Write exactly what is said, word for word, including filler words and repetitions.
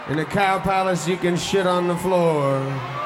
In the Cow Palace, you can shit on the floor.